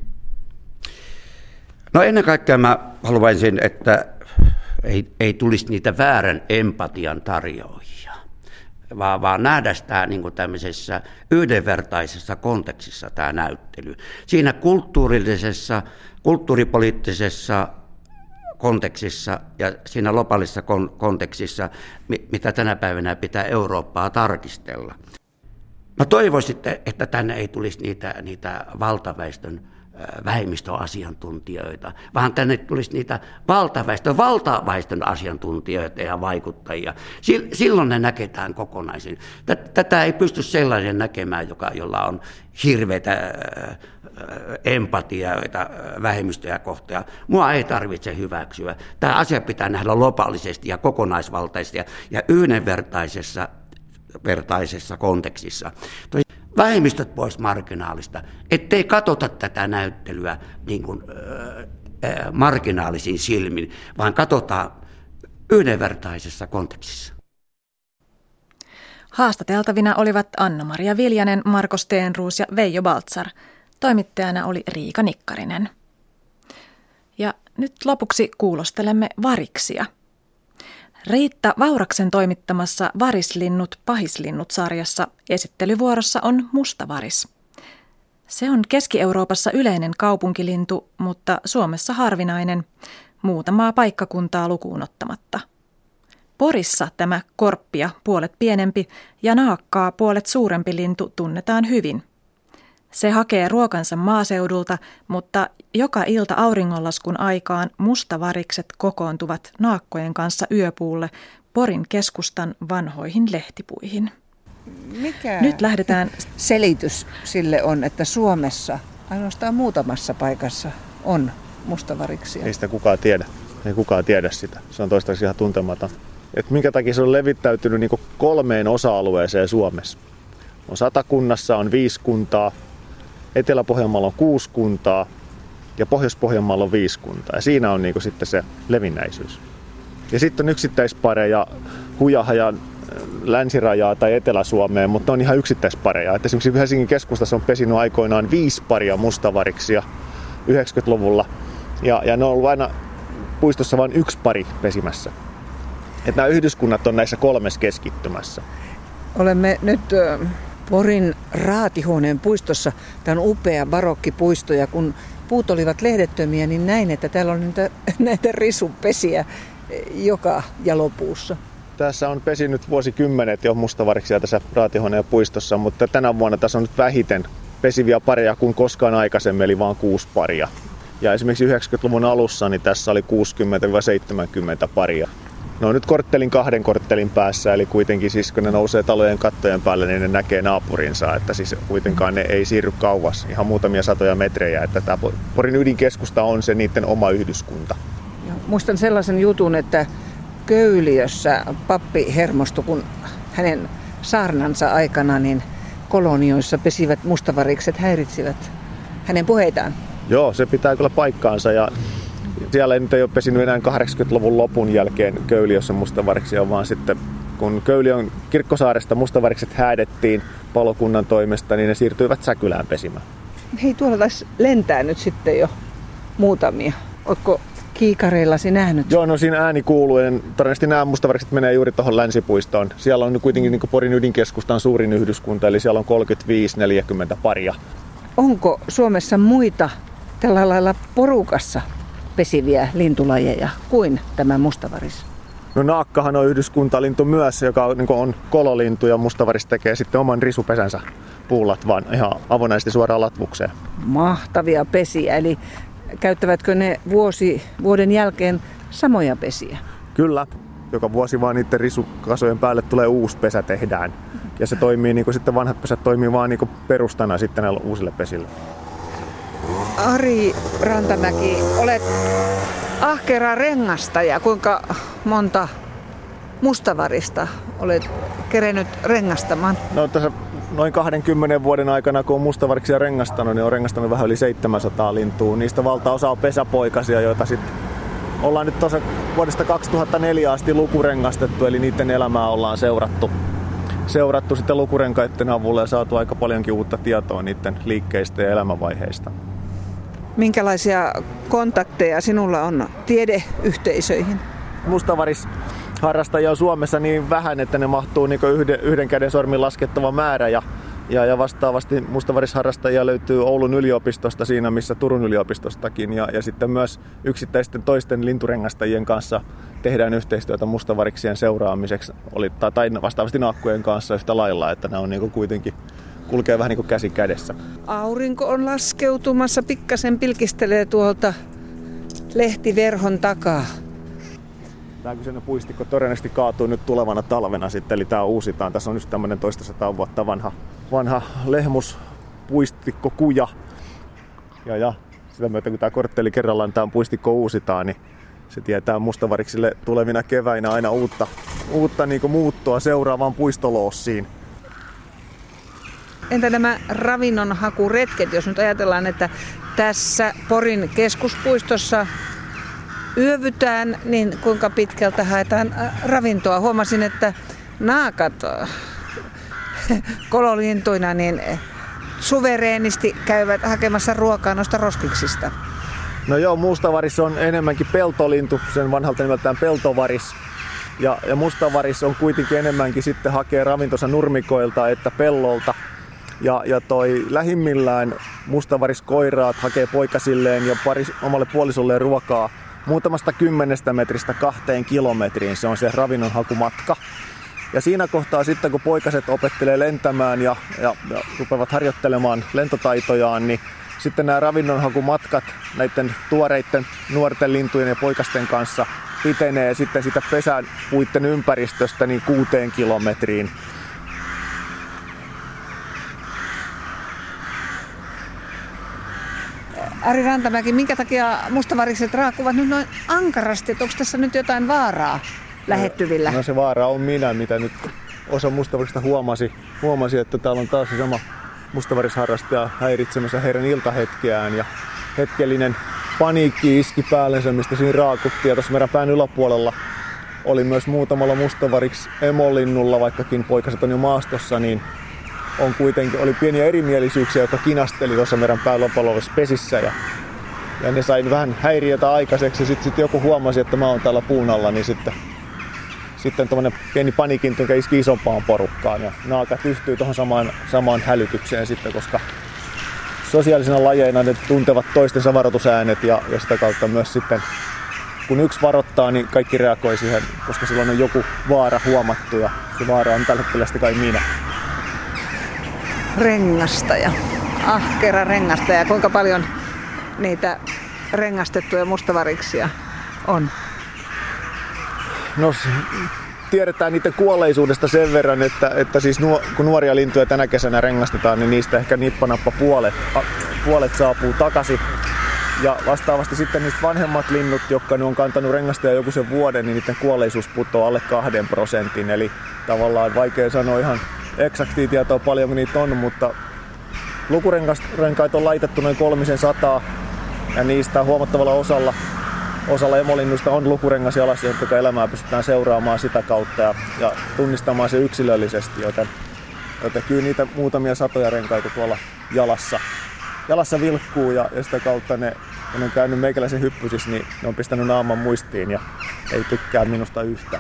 No ennen kaikkea mä haluaisin, että ei, ei tulisi niitä väärän empatian tarjoajia, vaan, vaan nähdä tämä niin kuin tämmöisessä yhdenvertaisessa kontekstissa tämä näyttely. Siinä kulttuurillisessa, kulttuuripoliittisessa kontekstissa ja siinä globaalissa kontekstissa, mitä tänä päivänä pitää Eurooppaa tarkistella. Mä toivoisin, että tänne ei tulisi niitä, niitä valtaväestön vähemmistöasiantuntijoita, vaan tänne tulisi niitä valtaväestön, valtaväestön asiantuntijoita ja vaikuttajia. Silloin ne näketään kokonaisin. Tätä ei pysty sellaisen näkemään, joka, jolla on hirveätä empatiaa vähemmistöjä kohtaan. Mua ei tarvitse hyväksyä. Tämä asia pitää nähdä globaalisesti ja kokonaisvaltaisesti ja yhdenvertaisessa vertaisessa kontekstissa. Vähemmistöt pois marginaalista, ettei katsota tätä näyttelyä niin kuin, äh, marginaalisin silmin, vaan katsotaan yhdenvertaisessa kontekstissa. Haastateltavina olivat Anna-Maria Viljanen, Marko Stenroos ja Veijo Baltzar. Toimittajana oli Riika Nikkarinen. Ja nyt lopuksi kuulostelemme variksia. Riitta Vauraksen toimittamassa Varislinnut, pahislinnut-sarjassa esittelyvuorossa on mustavaris. Se on Keski-Euroopassa yleinen kaupunkilintu, mutta Suomessa harvinainen, muutamaa paikkakuntaa lukuun ottamatta. Porissa tämä korppia puolet pienempi ja naakkaa puolet suurempi lintu tunnetaan hyvin. Se hakee ruokansa maaseudulta, mutta joka ilta auringonlaskun aikaan mustavarikset kokoontuvat naakkojen kanssa yöpuulle Porin keskustan vanhoihin lehtipuihin. Mikä Nyt lähdetään selitys sille on, että Suomessa ainoastaan muutamassa paikassa on mustavariksia? Ei sitä kukaan tiedä. Ei kukaan tiedä sitä. Se on toistaiseksi ihan tuntematon. Et minkä takia se on levittäytynyt niin kuin kolmeen osa-alueeseen Suomessa. On Satakunnassa on viisi kuntaa. Etelä-Pohjanmaalla on kuusi kuntaa ja Pohjois-Pohjanmaalla on viisi kuntaa. Ja siinä on niinku sitten se levinnäisyys. Ja sitten on yksittäispareja Hujahajan länsirajaa tai Etelä-Suomeen, mutta on ihan yksittäispareja. Et esimerkiksi Helsingin keskustassa on pesinyt aikoinaan viisi paria mustavariksia yhdeksänkymmentäluvulla. Ja, ja ne on ollut aina puistossa vain yksi pari pesimässä. Et nämä yhdyskunnat on näissä kolmessa keskittymässä. Olemme nyt Porin Raatihuoneen puistossa. Tämä on upea barokkipuisto ja kun puut olivat lehdettömiä, niin näin, että täällä on näitä, näitä risunpesiä joka jalopuussa. Tässä on pesinyt vuosikymmenet jo mustavariksia tässä Raatihuoneen puistossa, mutta tänä vuonna tässä on nyt vähiten pesiviä pareja kuin koskaan aikaisemmin, eli vain kuusi paria. Ja esimerkiksi yhdeksänkymmentäluvun alussa niin tässä oli kuusikymmentä seitsemänkymmentä paria. Ne on nyt korttelin kahden korttelin päässä, eli kuitenkin siis kun ne nousee talojen kattojen päälle, niin ne näkee naapurinsa, että siis kuitenkaan ne ei siirry kauas, ihan muutamia satoja metrejä, että tämä Porin ydinkeskusta on se niiden oma yhdyskunta. Ja muistan sellaisen jutun, että Köyliössä pappi hermostui, kun hänen saarnansa aikana niin kolonioissa pesivät mustavarikset häiritsivät hänen puheitaan. Joo, se pitää kyllä paikkaansa ja siellä ei nyt ei ole pesinyt enää kahdeksankymmentäluvun lopun jälkeen Köyliössä mustavariksia, vaan sitten kun Köyliön Kirkkosaaresta mustavarikset häädettiin palokunnan toimesta, niin ne siirtyivät Säkylään pesimään. Hei, tuolla taisi lentää nyt sitten jo muutamia. Oletko kiikareillasi nähnyt? Joo, no siinä ääni kuuluu. Todennäköisesti nämä mustavarikset menee juuri tuohon Länsipuistoon. Siellä on kuitenkin niin kuin Porin ydinkeskustan suurin yhdyskunta, eli siellä on kolmekymmentäviisi neljäkymmentä paria. Onko Suomessa muita tällä lailla porukassa pesiviä lintulajeja kuin tämä mustavaris? No naakkahan on yhdyskuntalintu myös, joka on, niin on kololintu, ja mustavaris tekee sitten oman risupesänsä puulatvan ihan avonaisesti suoraan latvukseen. Mahtavia pesiä, eli käyttävätkö ne vuosi vuoden jälkeen samoja pesiä? Kyllä, joka vuosi vaan niiden risukasojen päälle tulee uusi pesä tehdään. Ja se toimii, niin kuin sitten vanhat pesät toimii vaan niin kuin perustana sitten näille uusille pesille. Ari Rantamäki, olet ahkera rengastaja. Kuinka monta mustavarista olet kerennyt rengastamaan? No tässä noin kahdenkymmenen vuoden aikana, kun on mustavariksia rengastanut, niin on rengastanut vähän yli seitsemänsataa lintua. Niistä valtaosa on pesäpoikasia, joita sitten ollaan nyt tuossa vuodesta kaksituhattaneljä asti lukurengastettu, eli niiden elämää ollaan seurattu. Seurattu sitten lukurenkaiden avulla ja saatu aika paljonkin uutta tietoa niiden liikkeistä ja elämänvaiheista. Minkälaisia kontakteja sinulla on tiedeyhteisöihin? Mustavarisharrastajia on Suomessa niin vähän, että ne mahtuu niin yhden, yhden käden sormin laskettava määrä. Ja, ja, ja vastaavasti mustavarisharrastajia löytyy Oulun yliopistosta siinä, missä Turun yliopistostakin. Ja, ja sitten myös yksittäisten toisten linturengastajien kanssa tehdään yhteistyötä mustavariksien seuraamiseksi. Oli, tai vastaavasti naakkujen kanssa yhtä lailla, että nämä on niin kyitenkin kulkee vähän niin kuin käsi kädessä. Aurinko on laskeutumassa, pikkasen pilkistelee tuolta lehtiverhon takaa. Tämä kyseinen puistikko todennäköisesti kaatuu nyt tulevana talvena sitten, eli tämä uusitaan. Tässä on nyt tämmöinen toistasataa vuotta vanha, vanha lehmuspuistikkokuja. Ja, ja sitä myötä kun tämä kortteli kerrallaan tämä puistikko uusitaan, niin se tietää mustavariksille tulevina keväinä aina uutta, uutta niin kuin muuttoa seuraavaan puistoloossiin. Entä nämä ravinnonhakuretket, jos nyt ajatellaan, että tässä Porin keskuspuistossa yövytään, niin kuinka pitkältä haetaan ravintoa? Huomasin, että naakat kololintuina niin suvereenisti käyvät hakemassa ruokaa noista roskiksista. No joo, mustavaris on enemmänkin peltolintu, sen vanhalta nimeltään peltovaris. Ja, ja mustavaris on kuitenkin enemmänkin sitten hakee ravintonsa nurmikoilta että pellolta. Ja, ja toi lähimmillään mustavariskoiraat hakee poikasilleen ja pari, omalle puolisolleen ruokaa muutamasta kymmenestä metristä kahteen kilometriin. Se on se ravinnonhakumatka. Ja siinä kohtaa sitten, kun poikaset opettelee lentämään ja, ja, ja rupeavat harjoittelemaan lentotaitojaan, niin sitten nämä ravinnonhakumatkat näiden tuoreiden nuorten lintujen ja poikasten kanssa pitenee sitten sitä pesän puitten ympäristöstä niin kuuteen kilometriin. Ari Rantamäki, minkä takia mustavarikset raakuvat nyt noin ankarasti? Että onko tässä nyt jotain vaaraa lähettyvillä? No se vaara on minä, mitä nyt osa mustavariksista huomasi, huomasi, että täällä on taas se sama mustavarisharrastaja häiritsemässä heidän iltahetkeään. Ja hetkellinen paniikki iski päällensä, mistä siinä raakuttiin. Ja tuossa meidän pään yläpuolella oli myös muutamalla mustavariksi emolinnulla, vaikkakin poikaset on jo maastossa, niin on kuitenkin, oli pieniä erimielisyyksiä, jotka kinasteli tuossa meidän päällopalvelussa pesissä. Ja, ja ne sai vähän häiriötä aikaiseksi. Ja sitten sit joku huomasi, että mä oon täällä puun alla, niin sitten, sitten tommonen pieni paniikin tynkä iski isompaan porukkaan. Ja naakat yhtyy tuohon samaan, samaan hälytykseen sitten, koska sosiaalisena lajeina ne tuntevat toistensa varoitusäänet ja, ja sitä kautta myös sitten, kun yksi varoittaa, niin kaikki reagoi siihen, koska silloin on joku vaara huomattu ja se vaara on tällä hetkellä sitten kai minä. Rengastaja, ahkera rengastaja. Kuinka paljon niitä rengastettuja mustavariksia on? no, tiedetään niiden kuolleisuudesta sen verran, että, että siis nuo, kun nuoria lintuja tänä kesänä rengastetaan, niin niistä ehkä nippanappa puolet, puolet saapuu takaisin. Ja vastaavasti sitten niistä vanhemmat linnut, jotka on kantanut rengasta joku sen vuoden, niin niiden kuolleisuus putoaa alle kahden prosentin. Eli tavallaan vaikea sanoa ihan eksaktia tietoa paljonko niitä on, mutta lukurenkaita on laitettu noin kolmisen sataa ja niistä huomattavalla osalla, osalla emolinnuista on lukurengas jalassa, jonka elämää pystytään seuraamaan sitä kautta ja, ja tunnistamaan se yksilöllisesti, joten, joten kyllä niitä muutamia satoja renkaita tuolla jalassa, jalassa vilkkuu ja, ja sitä kautta ne, kun ne on käynyt meikäläisen hyppysissä, niin ne on pistänyt naaman muistiin ja ei tykkää minusta yhtään.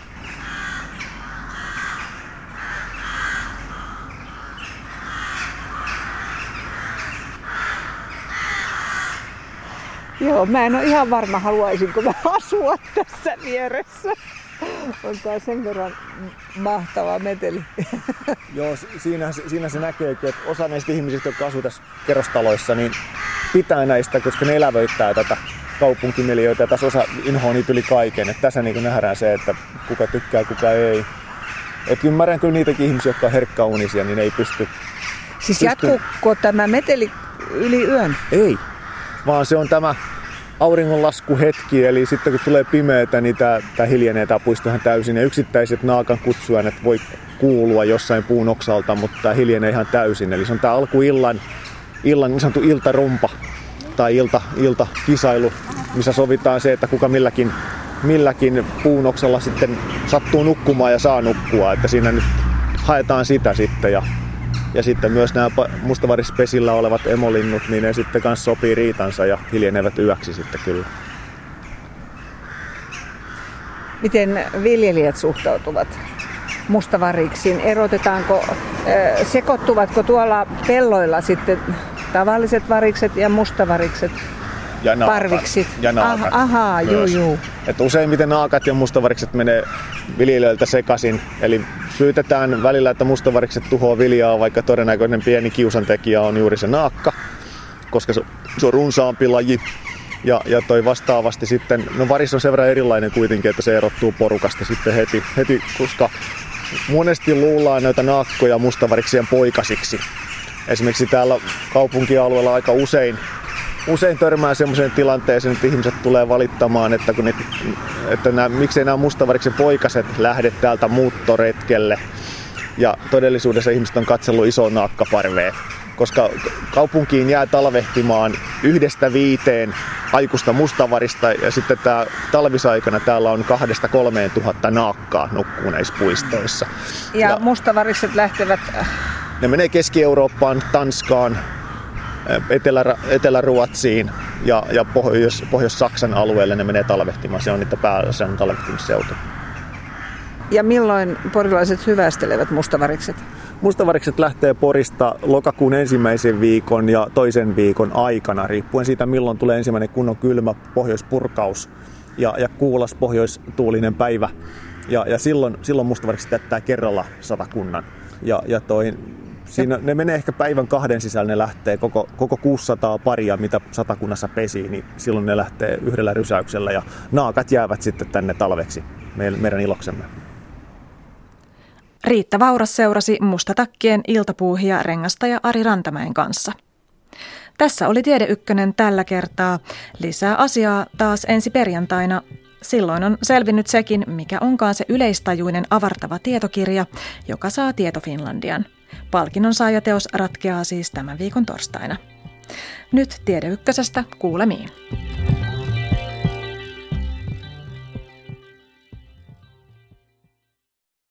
Joo, mä en ole ihan varma, haluaisinko mä asua tässä vieressä. On tää sen verran mahtava meteli. Joo, siinä, siinä se näkeekin, että osa näistä ihmisistä, jotka asuu tässä kerrostaloissa, niin pitää näistä, koska ne elävöittää tätä kaupunkimiljöitä ja tässä osa inhoa niitä yli kaiken. Että tässä niin nähdään se, että kuka tykkää, kuka ei. Et ymmärrän kyllä niitäkin ihmisiä, jotka on herkkäunisia, niin ei pysty. Siis pysty... jatkuuko tämä meteli yli yön? Ei, vaan se on tämä auringonlaskuhetki, eli sitten kun tulee pimeätä, niin tämä, tämä hiljenee tämä puisto ihan täysin. Ja yksittäiset naakan kutsuäänet voi kuulua jossain puun oksalta, mutta tämä hiljenee ihan täysin. Eli se on tämä alkuillan illan niin sanottu iltarumpa tai ilta, iltakisailu, missä sovitaan se, että kuka milläkin, milläkin puun oksalla sitten sattuu nukkumaan ja saa nukkua. Että siinä nyt haetaan sitä sitten. Ja, ja sitten myös nämä mustavarispesillä olevat emolinnut, niin ne sitten kanssa sopii riitansa ja hiljenevät yöksi sitten kyllä. Miten viljelijät suhtautuvat mustavariksiin? Erotetaanko, sekoittuvatko tuolla pelloilla sitten tavalliset varikset ja mustavarikset ja naakat, parviksi? Ja naakat. Ah, ahaa, juu, juu. Että useimmiten naakat ja mustavarikset menee viljelijöiltä sekaisin. Eli syytetään välillä, että mustavarikset tuhoaa viljaa, vaikka todennäköinen pieni kiusantekijä on juuri se naakka, koska se, se on runsaampi laji. Ja, ja toi vastaavasti sitten, no varis on sen verran erilainen kuitenkin, että se erottuu porukasta sitten heti, heti koska monesti luullaan näitä naakkoja mustavariksien poikasiksi. Esimerkiksi täällä kaupunkialueella aika usein, usein törmää semmoiseen tilanteeseen, että ihmiset tulee valittamaan, että, kun ne, että nämä, miksei nämä mustavariksen poikaset lähde täältä muuttoretkelle. Ja todellisuudessa ihmiset on katsellut isoa naakkaparvea, koska kaupunkiin jää talvehtimaan yhdestä viiteen aikuista mustavarista ja sitten tää, talvisaikana täällä on kahdesta kolmeen tuhatta naakkaa nukkuu näissä puistoissa. Ja, ja mustavarikset lähtevät... Ne menee Keski-Eurooppaan, Tanskaan, Etelä, Etelä-Ruotsiin ja, ja Pohjois, Pohjois-Saksan alueelle ne menee talvehtimaan. Se on niitä pääasian talvehtimisseutu. Ja milloin porilaiset hyvästelevät mustavarikset? Mustavarikset lähtee Porista lokakuun ensimmäisen viikon ja toisen viikon aikana, riippuen siitä milloin tulee ensimmäinen kunnon kylmä pohjoispurkaus ja, ja kuulas pohjoistuulinen päivä. Ja, ja silloin, silloin mustavarikset jättää kerralla satakunnan. Ja, ja toi, siinä, ne menee ehkä päivän kahden sisällä, ne lähtee koko, koko kuusisataa paria, mitä satakunnassa pesii, niin silloin ne lähtee yhdellä rysäyksellä ja naakat jäävät sitten tänne talveksi meidän iloksemme. Riitta Vauras seurasi Mustatakkien iltapuuhia rengastaja Ari Rantamäen kanssa. Tässä oli Tiede Ykkönen tällä kertaa. Lisää asiaa taas ensi perjantaina. Silloin on selvinnyt sekin, mikä onkaan se yleistajuinen avartava tietokirja, joka saa Tieto Finlandian. Palkinnon saajateos ratkeaa siis tämän viikon torstaina. Nyt Tiede Ykkösestä kuulemiin.